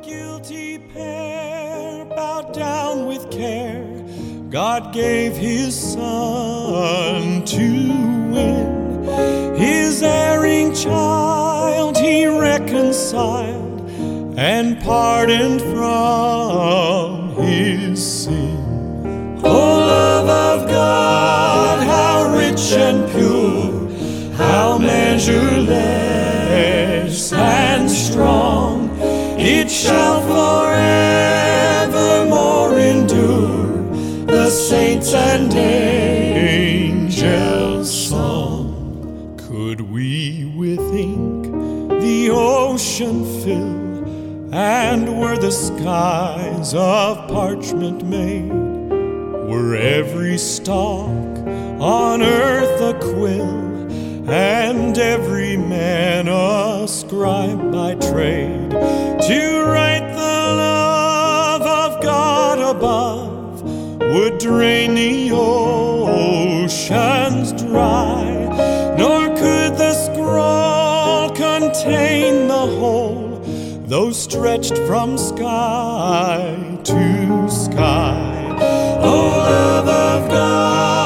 guilty pair bowed down with care. God gave his Son to win. His erring child he reconciled and pardoned from his sin. O love of God, how rich and pure, how measureless and strong, it shall forevermore endure the saints' and angels' song. Could we with ink the ocean fill, and were the skies of parchment made, were every stalk on earth a quill, and every man a scribe by trade, to write the love of God above would drain the oceans dry, nor could the scroll contain the whole, though stretched from sky to sky. O love of God,